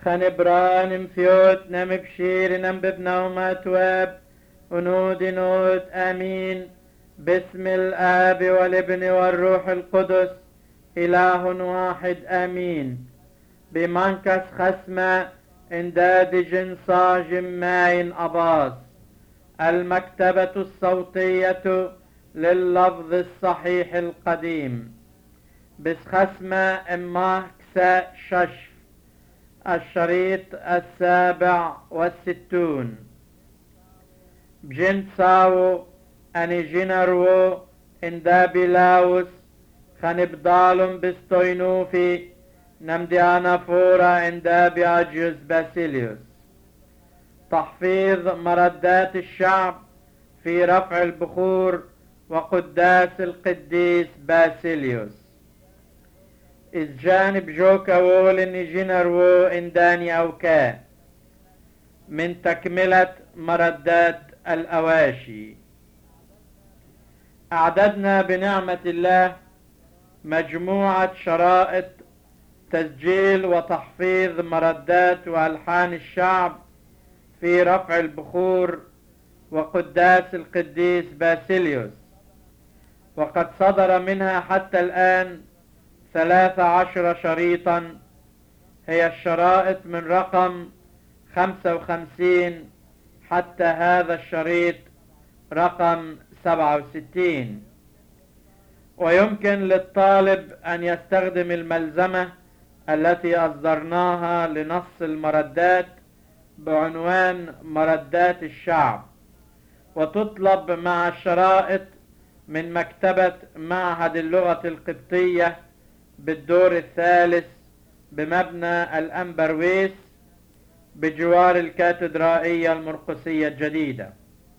خنبران مفيوت نم بشير نم ببنوم تواب ونود نود آمين باسم الآب والابن والروح القدس إله واحد آمين بمنكس خسمة انداد جنسا جماين أباس المكتبة الصوتية لللفظ الصحيح القديم بس خسمة إما كسا ششف الشريط 67 بجنساو أني جنرو اندابلاوس خنبدالم بستوينوفي نمديانا فورا اندابي عجيز باسيليوس. تحفيظ مردات الشعب في رفع البخور وقداس القديس باسيليوس. إذ جانب جوكا وول إني جنرو إنداني أوكا من تكملة مردات الأواشي. أعددنا بنعمة الله مجموعة شرائط تسجيل وتحفيظ مردات وألحان الشعب في رفع البخور وقداس القديس باسيليوس، وقد صدر منها حتى الآن 13 شريطا، هي الشرائط من رقم 55 حتى هذا الشريط رقم 67. ويمكن للطالب أن يستخدم الملزمة التي أصدرناها لنص المردات بعنوان مردات الشعب، وتطلب مع الشرائط من مكتبة معهد اللغة القبطية بالدور الثالث بمبنى الأنبرويس بجوار الكاتدرائية المرقسية الجديدة.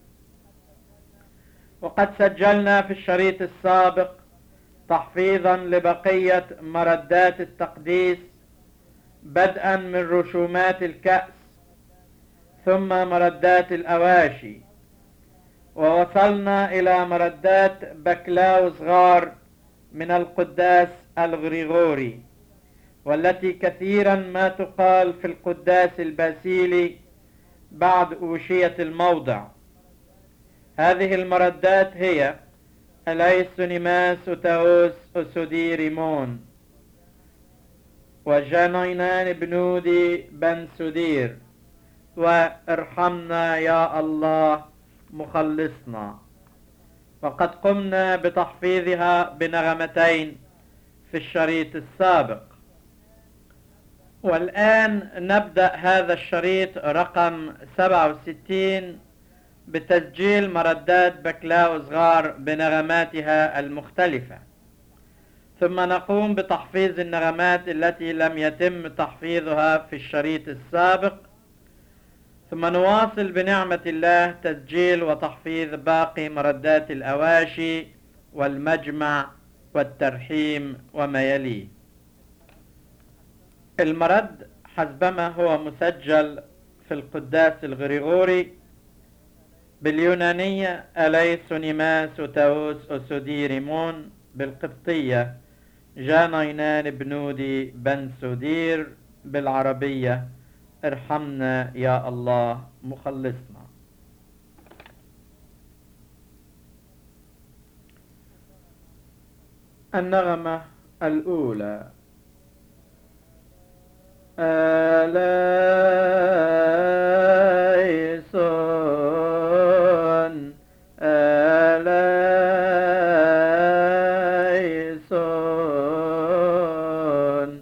وقد سجلنا في الشريط السابق تحفيظا لبقية مردات التقديس بدءا من رسومات الكأس ثم مردات الأواشي، ووصلنا إلى مردات بكلاو صغار من القداس الغريغوري، والتي كثيرا ما تقال في القداس الباسيلي بعد أوشية الموضع. هذه المردات هي أليسونيماس أوتاوس أسودي ريمون، وجانينان بنودي بن سدير، وارحمنا يا الله مخلصنا. وقد قمنا بتحفيظها بنغمتين في الشريط السابق. والآن نبدأ هذا الشريط رقم 67 بتسجيل مردات بكلاو صغار بنغماتها المختلفة، ثم نقوم بتحفيظ النغمات التي لم يتم تحفيظها في الشريط السابق، ثم نواصل بنعمة الله تسجيل وتحفيظ باقي مردات الأواشي والمجمع والترحيم وما يليه. المرد حسبما هو مسجل في القداس الغريغوري باليونانية أليسونيماس أوتاوس أسودي ريمون، بالقبطية جانينان بنودي بن سدير، بالعربية ارحمنا يا الله مخلصنا. النغمة الأولى: أليسون أليسون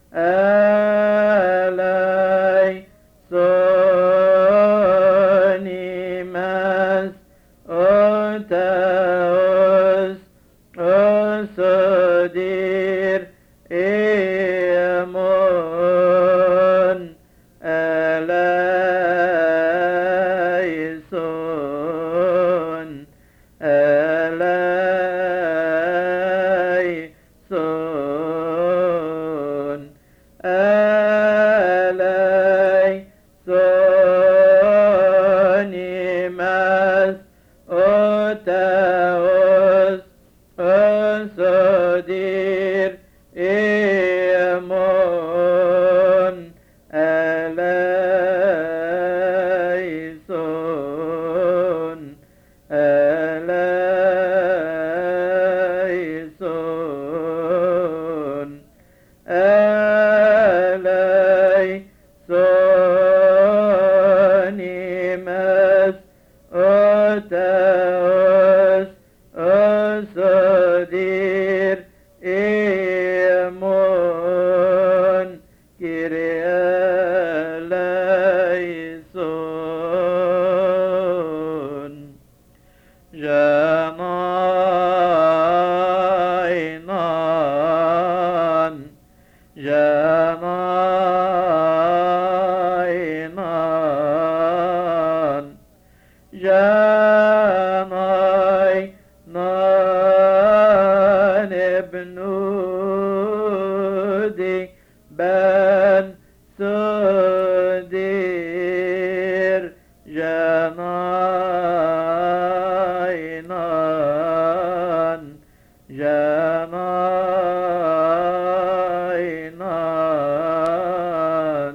أليسونيماس أوتاوس أسودير إيمون أليسون أليسون أليسونيمس أوتاوس أسودير إيمون كيرياليسون جماينان جماينان جماينان ابنودي بن سدير جماينان جماينان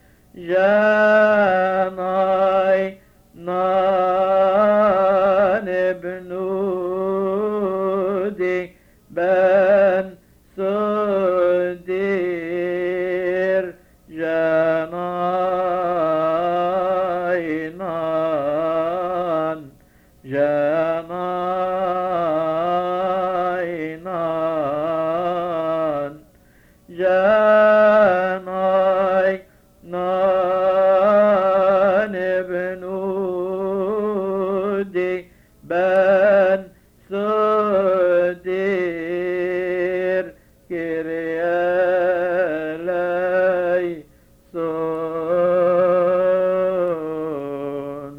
جماينان ابنودي بن سدير جماينان جماينان جماينان ابنودي بن سدير كيرياليسون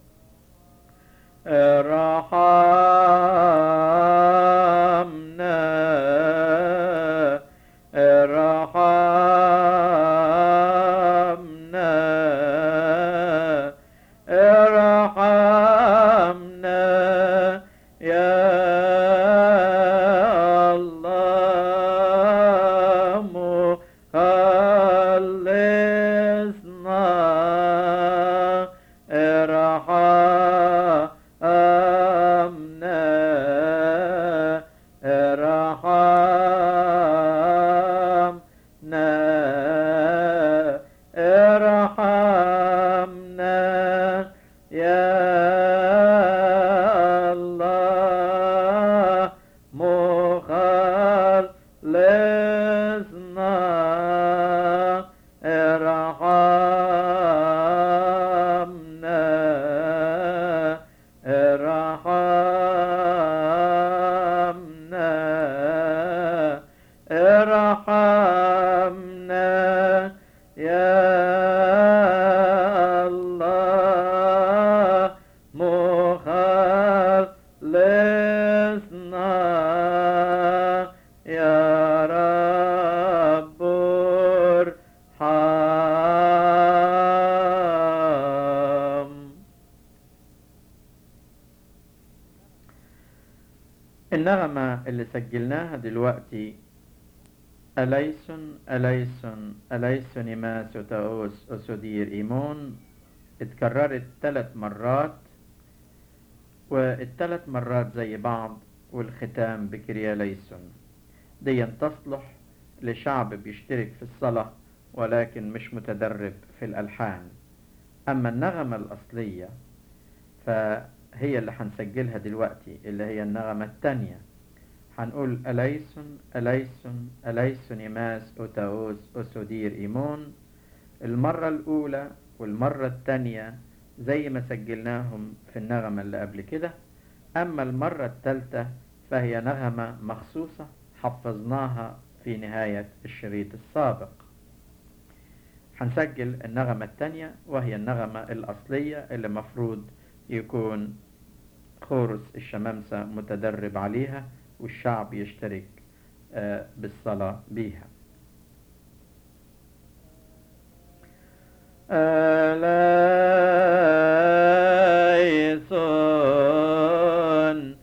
ارحمنا ارحمنا ارحمنا يا الله مخلصنا ارحمنا ارحمنا ارحمنا يا الله مخلصنا ارحمنا ارحمنا ارحمنا يا الله مخلصنا يا رب ارحم. النغمة اللي سجلناها دلوقتي أليسون أليسون أليسون ماس وتاوس أسودير إيمون اتكررت 3 مرات، والثلاث مرات زي بعض، والختام بكرياليسون. دي تصلح لشعب بيشترك في الصلاة ولكن مش متدرب في الألحان. أما النغمة الأصلية فهي اللي هنسجلها دلوقتي، اللي هي النغمة التانية. هنقول أليسون أليسون أليسون ماس أوتاوس أسودير إيمون المرة الأولى والمرة التانية زي ما سجلناهم في النغمة اللي قبل كده. أما المرة الثالثة فهي نغمة مخصوصة حفظناها في نهاية الشريط السابق. هنسجل النغمة التانية وهي النغمة الأصلية اللي مفروض يكون خورس الشمامسة متدرب عليها والشعب يشترك بالصلاة بيها. أليسون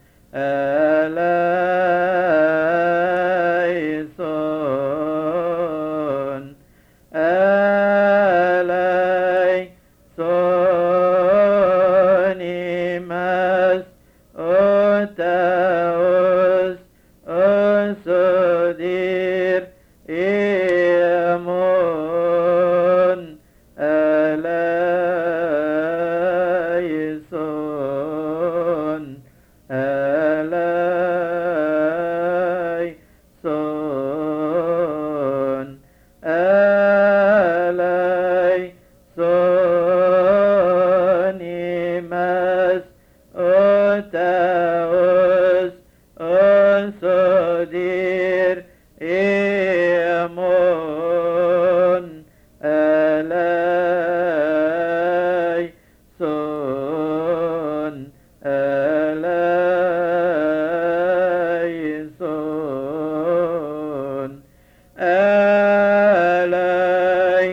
أليسون أليسون sonimas otaos osodir imon alay son alay son alay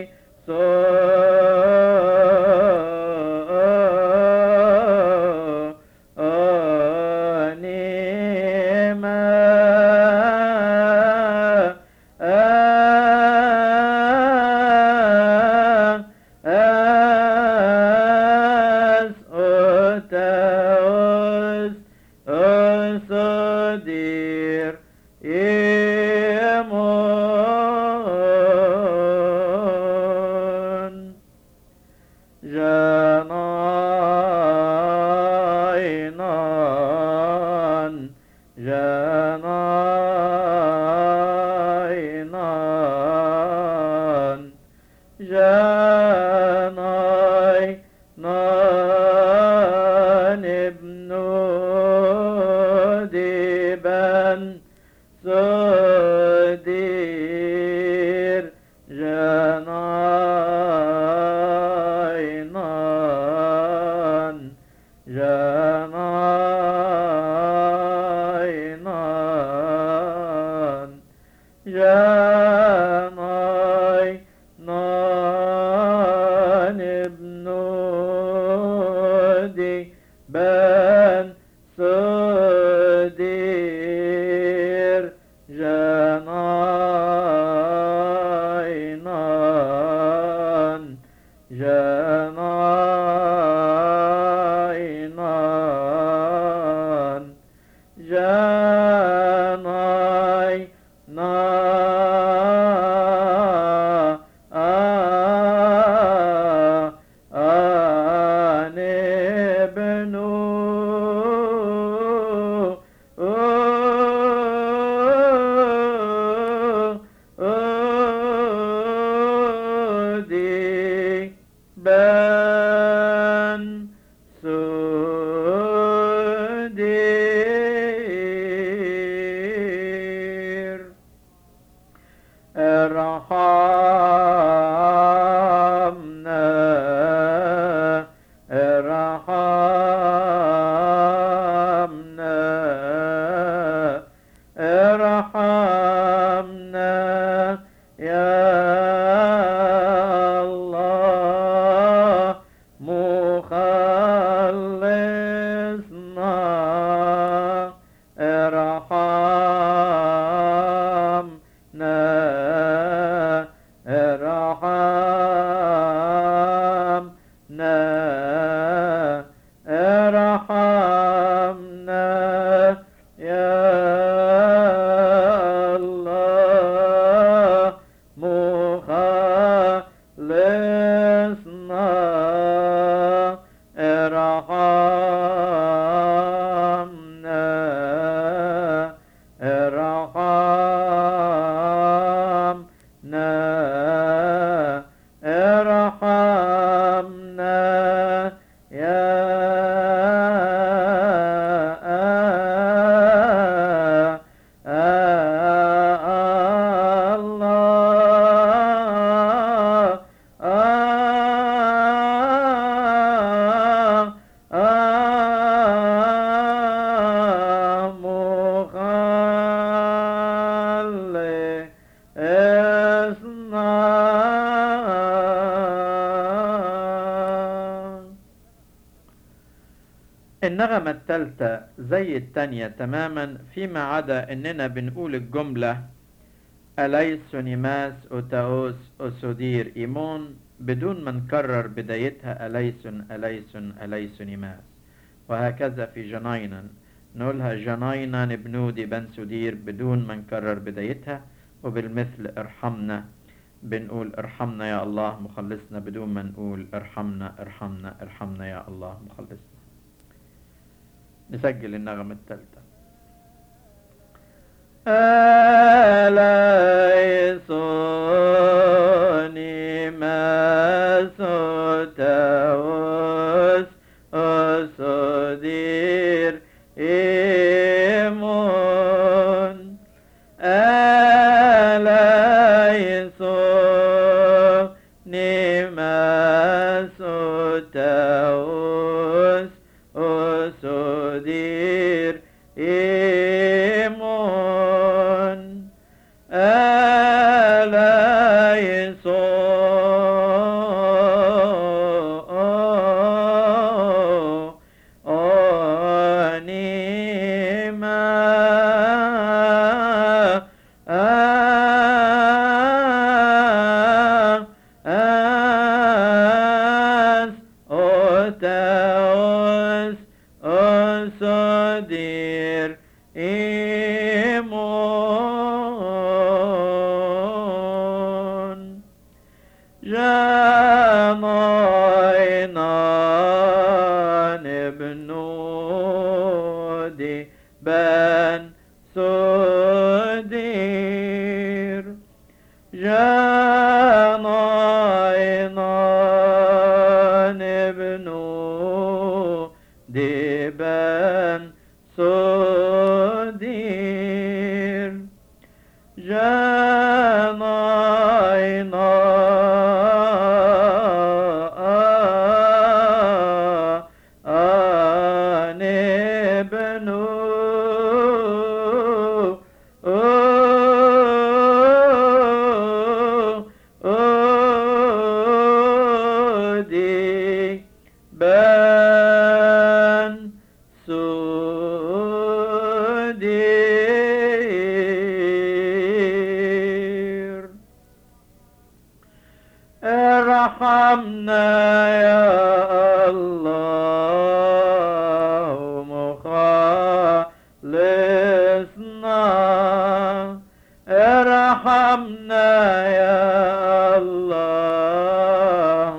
صدير إيمون جناينان جناينان جناينان ابن ديبان صدير جناينان جناينان جناينان ابن ديبان صدير جناينان جناينان بان صدير ارحمنا ارحمنا ارحمنا يا الله مخلصنا ارحمنا ارحمنا ارحمنا يا الله مخلصنا ارحمنا ارحمنا ارحمنا يا النغمة الثالثة زي التانية تماما، فيما عدا اننا بنقول الجملة أليسونيماس أوتاوس أسودير إيمون بدون ما نكرر بدايتها أليسون أليسون أليسونيماس، وهكذا في جناينا نقولها جناينا بنودي بنسودير بدون ما نكرر بدايتها، وبالمثل ارحمنا بنقول ارحمنا يا الله مخلصنا بدون ما نقول ارحمنا ارحمنا ارحمنا يا الله مخلصنا. نسجل النغمة الثالثة. أليسونيماس sotaos osodir imon alayso nimas sotaos osodir imon alayso صدير إيمون جمعنا ابنودي بن صدير جمعنا ابنودي بن صدير جمعنا ارحمنا يا الله مخلصنا ارحمنا يا الله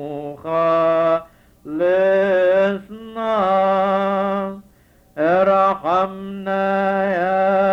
مخلصنا ارحمنا يا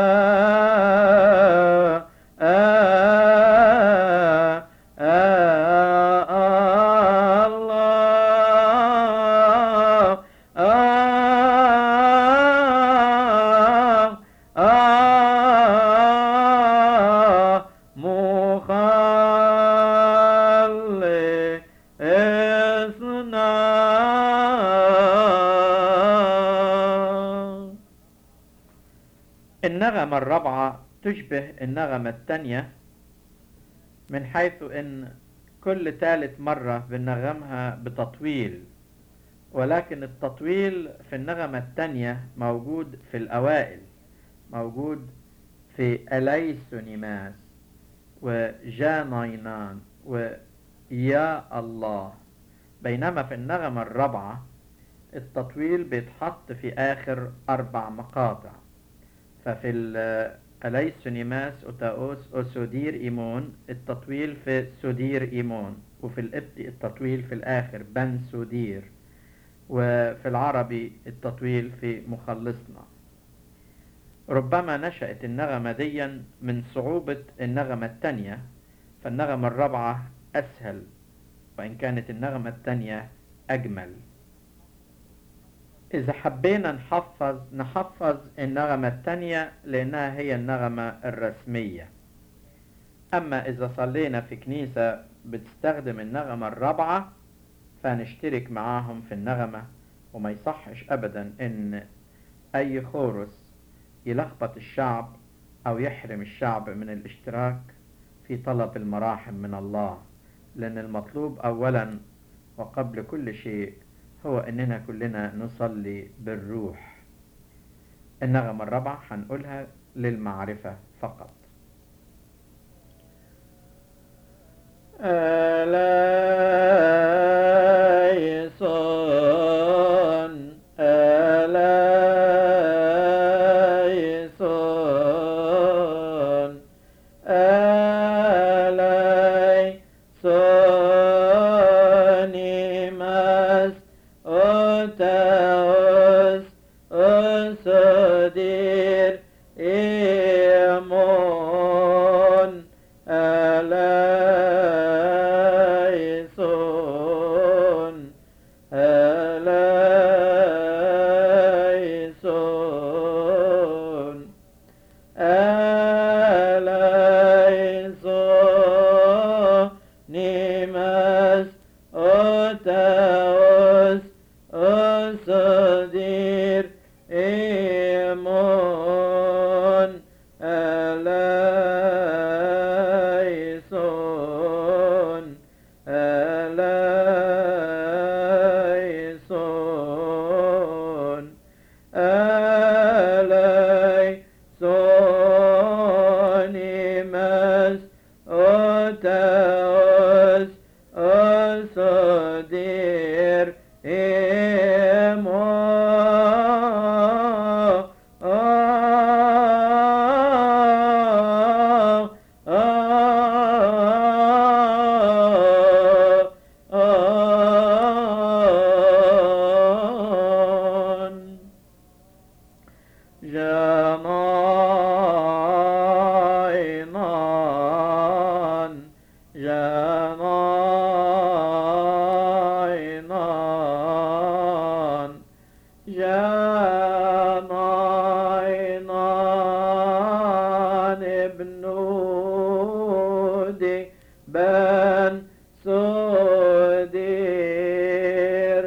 النغمة الرابعة تشبه النغمة الثانية من حيث ان كل ثالث مرة بنغمها بتطويل، ولكن التطويل في النغمة الثانية موجود في الأوائل، موجود في أليسونيماس وجانينان ويا الله، بينما في النغمة الرابعة التطويل بيتحط في آخر 4 مقاطع. ففي الأليسونيماس أوتاوس أوسودير إيمون التطويل في سودير إيمون، وفي القبطي التطويل في الآخر بن سودير، وفي العربي التطويل في مخلصنا. ربما نشأت النغمة دي من صعوبة النغمة الثانية، فالنغمة الرابعة أسهل وإن كانت النغمة الثانية أجمل. إذا حبينا نحفظ النغمة الثانية لأنها هي النغمة الرسمية. أما إذا صلينا في كنيسة بتستخدم النغمة الرابعة فنشترك معاهم في النغمة، وما يصحش أبدا إن أي خورس يلخبط الشعب أو يحرم الشعب من الاشتراك في طلب المراحم من الله، لأن المطلوب أولا وقبل كل شيء هو إننا كلنا نصلي بالروح. النغمة الرابعة هنقولها للمعرفة فقط. ألايسون ألايسون ألايسونيماس أوتاوس أصدير إيمون ألايسون أوتاوس أصدير إيمون أليسون أليسون أليسون إمس أوتاوس أصدير جمعنا ابنودي بن صدير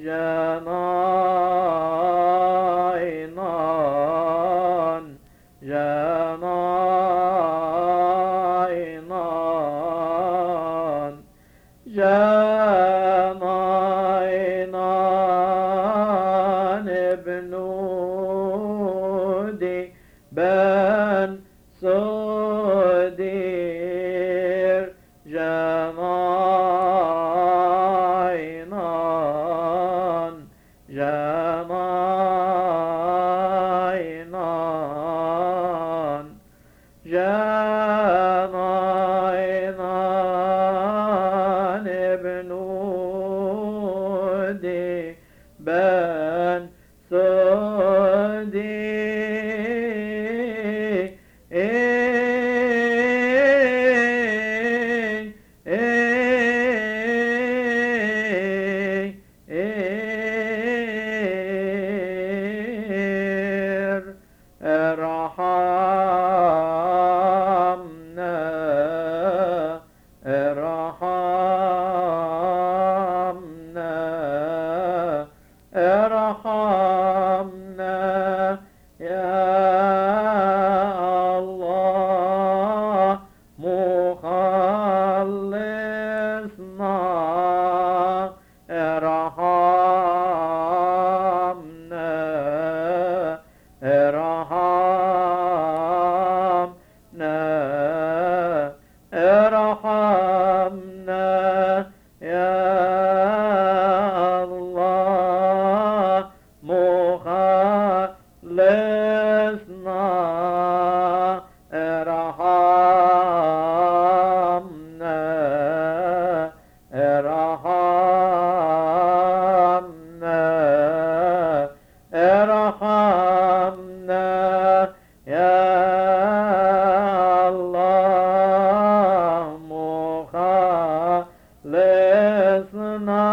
جمعنا ابنودي بن صدير جمعنا ابنودي بن صدير ارحمنا يا الله مخلصنا ارحمنا يا الله مخلصنا ارحمنا يا الله مخلصنا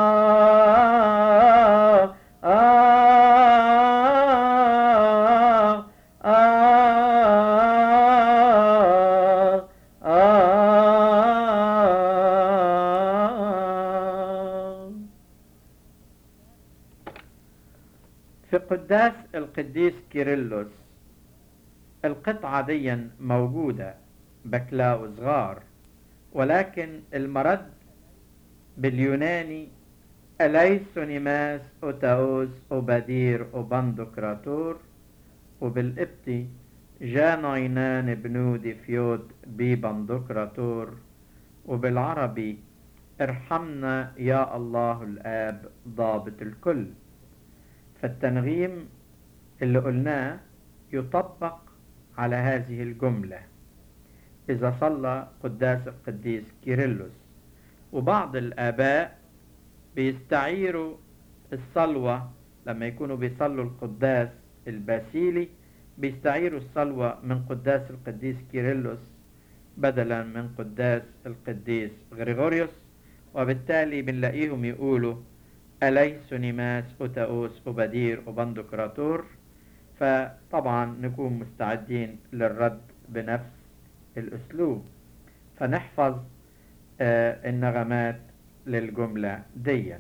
في قداس القديس كيرلس القطعة دي موجودة بكلاء صغار، ولكن المرد باليوناني أليسونيماس أوتاوس أوبادير أوباندوكراتور، وبالقبطي جاناينان بنودي فيود بيباندوكراتور، وبالعربي ارحمنا يا الله الآب ضابط الكل. فالتنغيم اللي قلناه يطبق على هذه الجملة إذا صلى قداس القديس كيرلس. وبعض الآباء بيستعيروا الصلوة لما يكونوا بيصلوا القداس الباسيلي، بيستعيروا الصلوة من قداس القديس كيرلس بدلا من قداس القديس غريغوريوس، وبالتالي بنلاقيهم يقولوا أليسونيماس أوتاوس أوبادير أوباندوكراتور. فطبعا نكون مستعدين للرد بنفس الأسلوب، فنحفظ النغمات للجملة دي.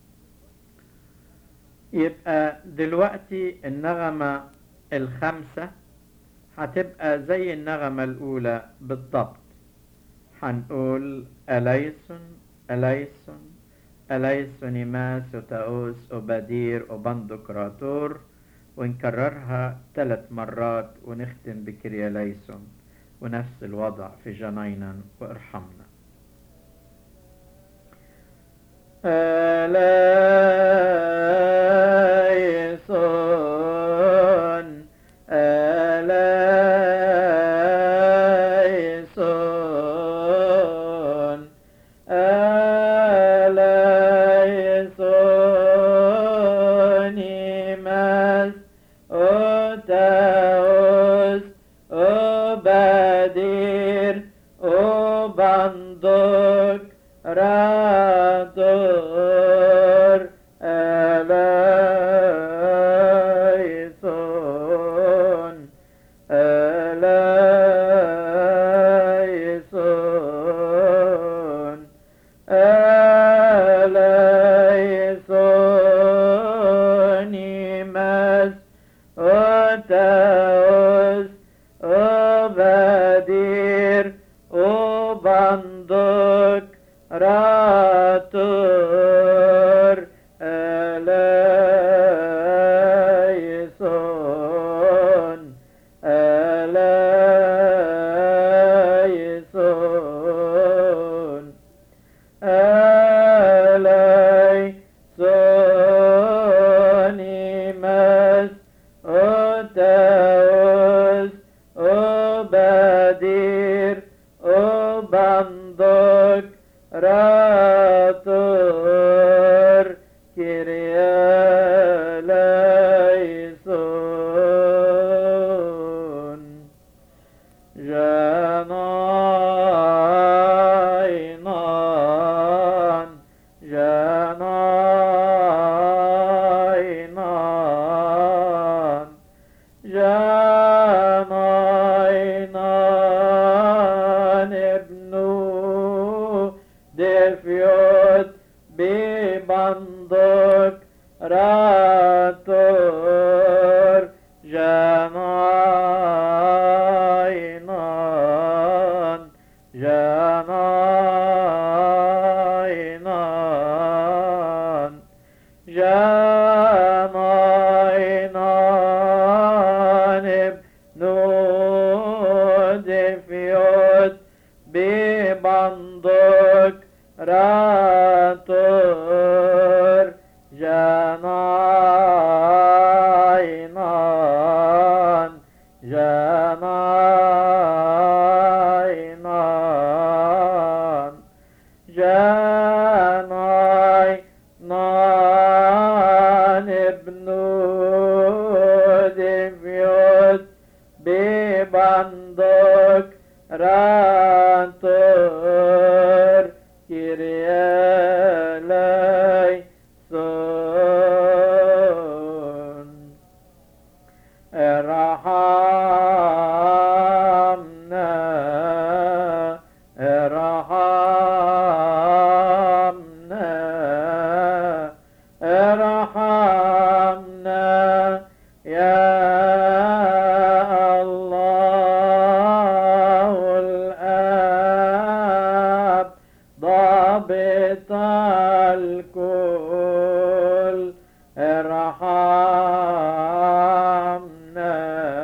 يبقى دلوقتي النغمة الخامسة هتبقى زي النغمة الأولى بالضبط. هنقول أليسن أليسن أليسن ماس وتاوس أبادير أبندقراطور، ونكررها 3 مرات ونختم بكريا ليسن، ونفس الوضع في جنينا وارحمنا. أليسن أليسن أليسن ماس أوتاوس أبادير أبندق راتور أليسن أليسن أليسن ماس أوتاوس أبادير أبندق راتور أليسن أليسن أليسن ماس أوتاوس أبادير أبندق راتور كريا ليسن جنينان جنينان جنينان ابنو دفيوت ببندق راتور جنينان جنينان جنينان ابنو دفيوت ببندق راتور جنينان جنينان جنينان ابنو دفيوت ببندق راتور كريا ليسن ارحمنا ارحمنا ارحمنا يا الله الآب ضابط الكل، ارحمنا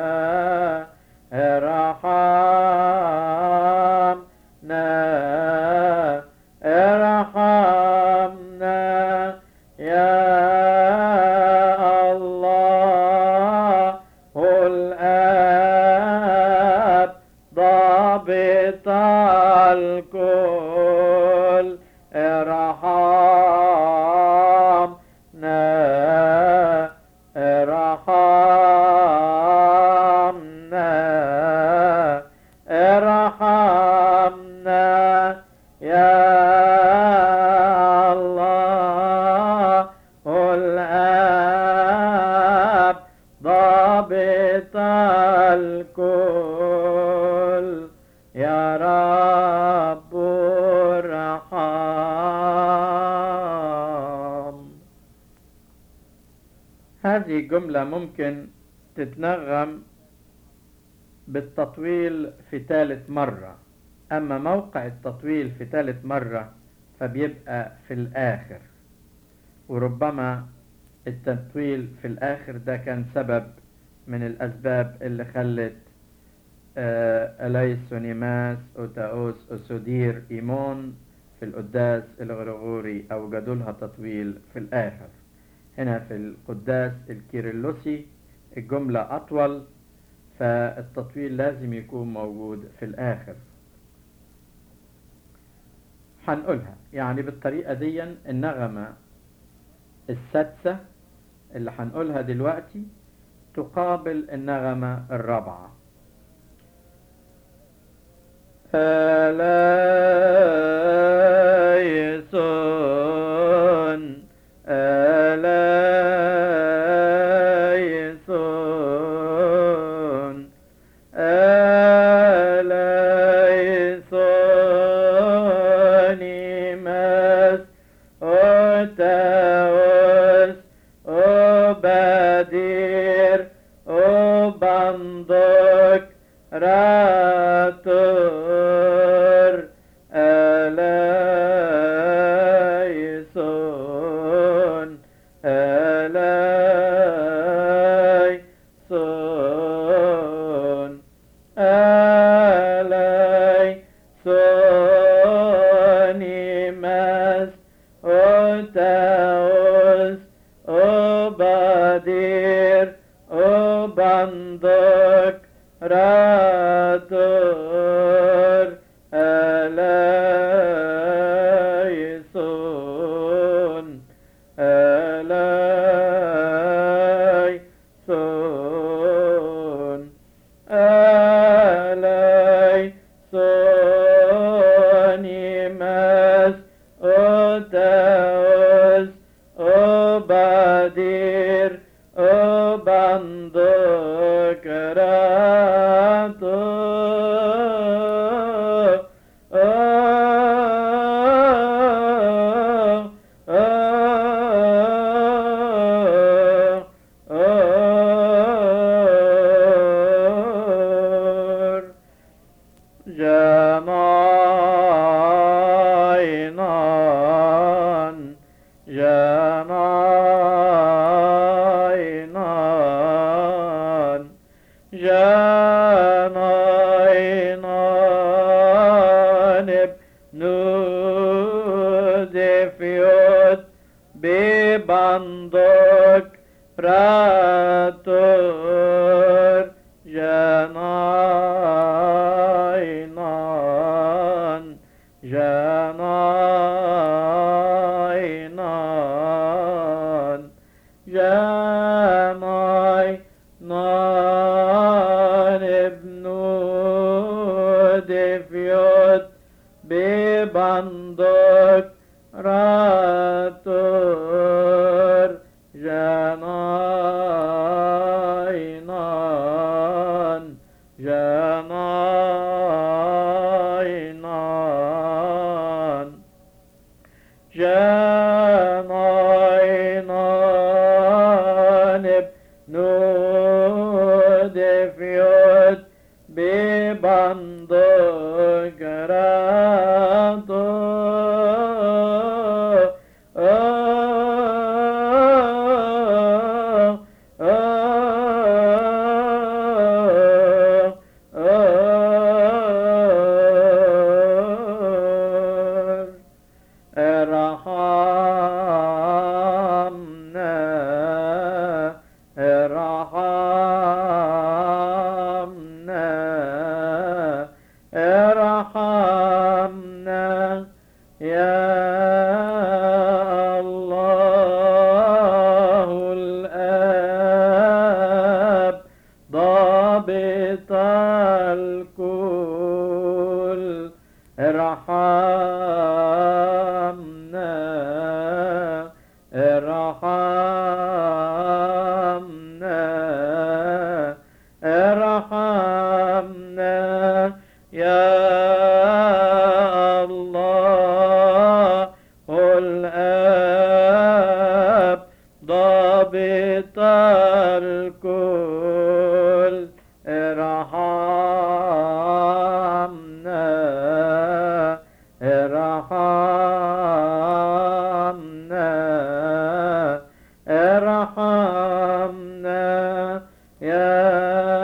ارحمنا ارحمنا يا الله الآب ضابط الكل، ارحمنا ارحمنا ارحمنا يا الله هذه الجملة ممكن تتنغم بالتطويل في ثالث مرة، أما موقع التطويل في ثالث مرة فبيبقى في الآخر، وربما التطويل في الآخر ده كان سبب من الأسباب اللي خلت أليسونيماس أوتاوس أسودير إيمون في القداس الغرغوري أوجدوا لها تطويل في الآخر. هنا في القداس الكيرلسي الجملة أطول، فالتطويل لازم يكون موجود في الآخر. هنقولها يعني بالطريقة دي. النغمة السادسة اللي هنقولها دلوقتي تقابل النغمة الرابعة. ألايسون ألايسون ألايسونيماس أوتاوس أبادير أبندق راتور ألايسون ألايسون ألايسونيماس أوتاوس أبادير أبندق راتور ألايسون ألايسون ألايسونيماس أوتاوس أبادير أبندق جناينان جناينان جناينان بنودفيوت ببندق راتور جناينان جناينان جناينان بنودفيوت ببندق راتور جناينان جناينان جناينان بنودفيوت ببندق راتور ارحمنا ارحمنا ارحمنا يا الله الآب ضابط الكل ارحمنا ارحمنا ارحمنا يا الله الآب ضابط ارحمنا يا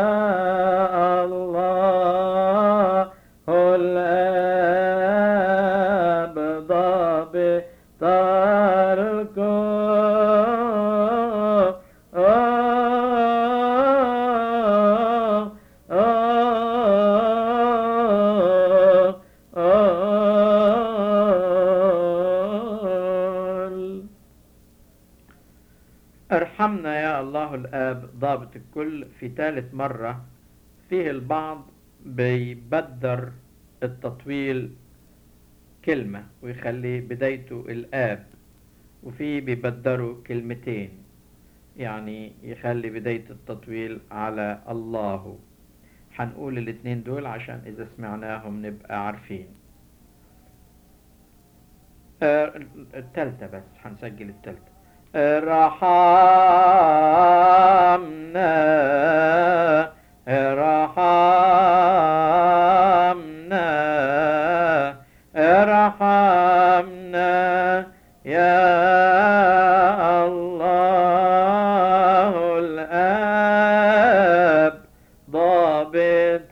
الله الآب ضابط ارحمنا يا الله الآب ضابط الكل. في ثالث مرة فيه البعض بيبدر التطويل كلمة ويخلي بدايته الآب، وفيه بيبدروا كلمتين يعني يخلي بداية التطويل على الله. هنقول الاتنين دول عشان إذا سمعناهم نبقى عارفين. التالتة بس هنسجل التالتة. رحمنا رحمنا رحمنا يا الله الآب ضابط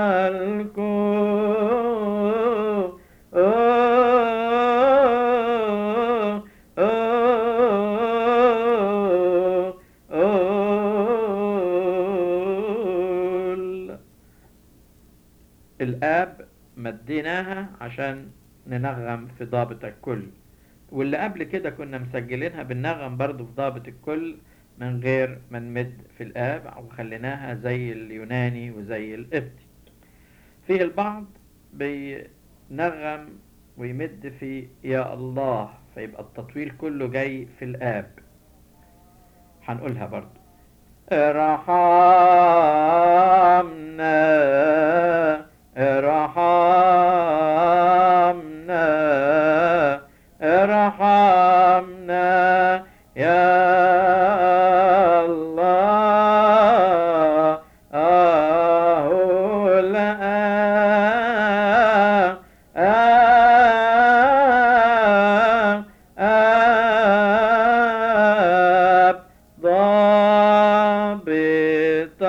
الآب مديناها عشان ننغم في ضابط الكل، واللي قبل كده كنا مسجلينها بالنغم برضو في ضابط الكل من غير ما نمد في الآب، وخليناها زي اليوناني وزي القبطي. فيه البعض بينغم ويمد في يا الله، فيبقى التطويل كله جاي في الآب. هنقولها برضو. رحمنا رحمنا رحمنا يا الله الآب ضابط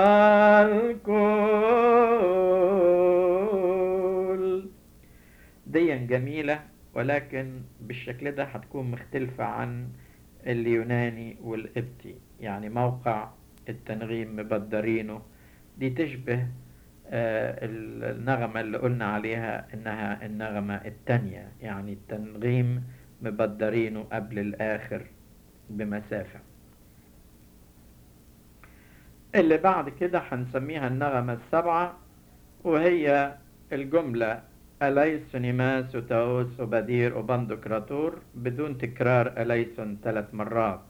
الكل. دي جميلة، ولكن بالشكل ده هتكون مختلفة عن اليوناني والقبطي. يعني موقع التنغيم مبدرينه دي تشبه النغمة اللي قلنا عليها إنها النغمة التانية، يعني التنغيم مبدرينه قبل الآخر بمسافة. اللي بعد كده هنسميها النغمة السبعة، وهي الجملة أليسون ماس وتاوس وبدير وبندقراطور بدون تكرار أليسون 3 مرات.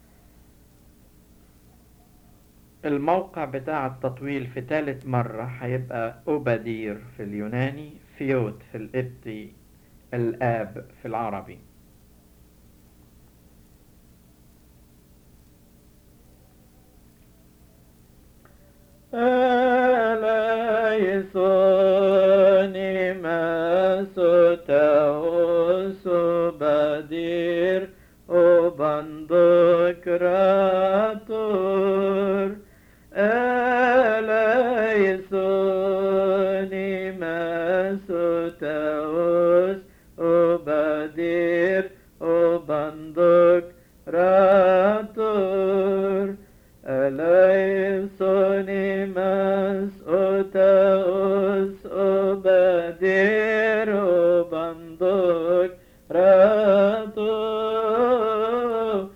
الموقع بتاع التطويل في 3 مرة هيبقى أوبادير في اليوناني، فيوت في القبطي، الآب في العربي. أليسون ماس وتاوس وبدير وبندقراطور. أليسون ماس وتاوس وبدير وبندقراطور. أليسون ماس وتاوس وبدير وبندقراطور.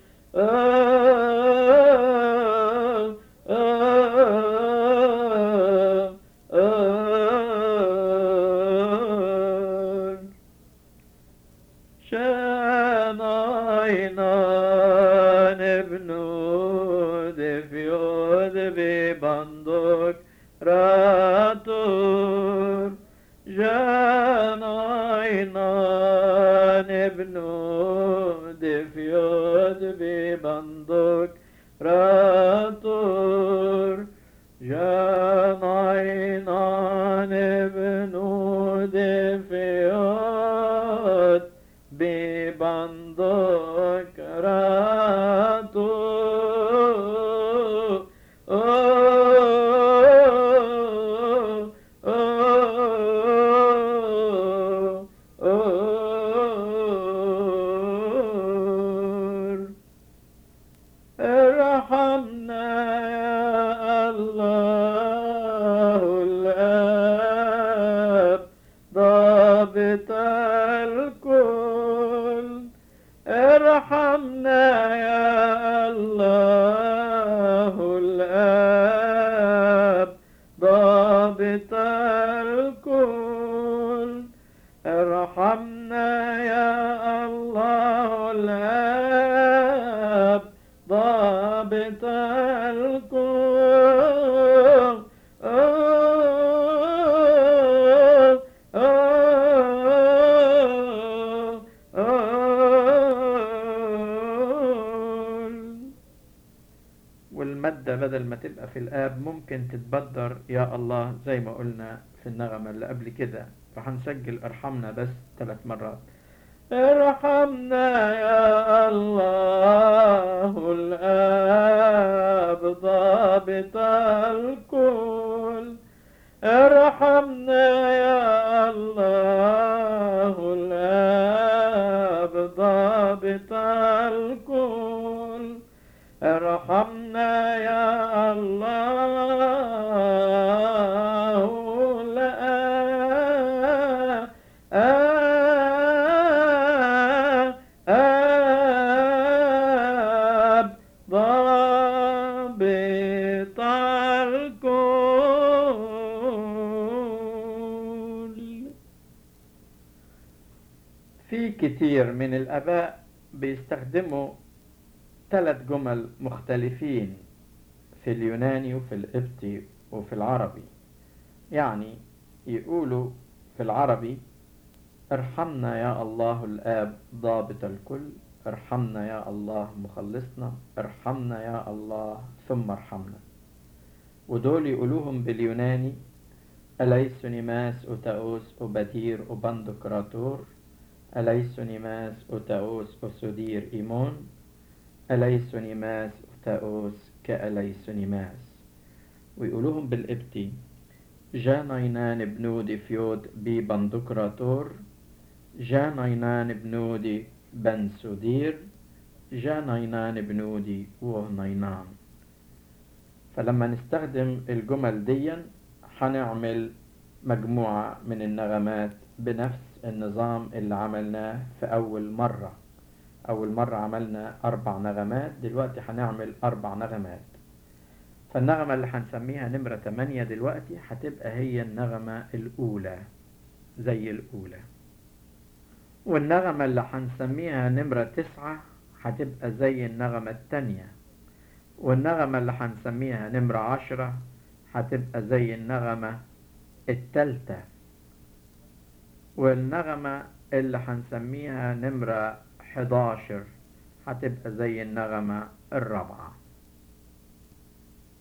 شانينان ابنود فيود ببندقراطور. جانينان ابنود فيود ببندقراطور. جانينان ابنود فيود ببندقراطور. ارحمنا يا الله الآب ضابط الكل، ارحمنا يا الله الآب ضابط الكل. والمادة بدل ما تبقى في الآب ممكن تتبدر يا الله زي ما قلنا في النغمة اللي قبل كده، فهنسجل ارحمنا بس 3 مرات. ارحمنا يا الله الآب ضابط الكل، ارحمنا يا الله الآب ضابط الكل، ارحمنا يا الله الآب ضابط الكل. في كتير من الآباء بيستخدموا 3 جمل مختلفين في اليوناني وفي القبطي وفي العربي. يعني يقولوا في العربي ارحمنا يا الله الآب ضابط الكل، ارحمنا يا الله مخلصنا، ارحمنا يا الله ثم ارحمنا. ودول يقولوهم باليوناني أليسونيماس أوتاوس أوبادير أوباندوكراتور، أليسونيماس أوتاوس أوسودير إيمون، أليسونيماس أوتاوس كأليسونيماس. ويقولوهم بالقبطي جانينان بنودي فيود بي باندوكراتور، جانينان بنودي بنسودير، جانينان بنودي وهنينان. فلما نستخدم الجمل دي هنعمل مجموعة من النغمات بنفس النظام اللي عملناه في أول مرة. أول مرة عملنا 4 نغمات، دلوقتي هنعمل 4 نغمات. فالنغمة اللي هنسميها نمرة 8 دلوقتي هتبقى هي النغمة الأولى زي الأولى، والنغمة اللي هنسميها نمرة 9 هتبقى زي النغمة التانية، والنغمة اللي هنسميها نمرة 10 هتبقى زي النغمة التالتة، والنغمة اللي هنسميها نمرة 11 هتبقى زي النغمة الرابعة.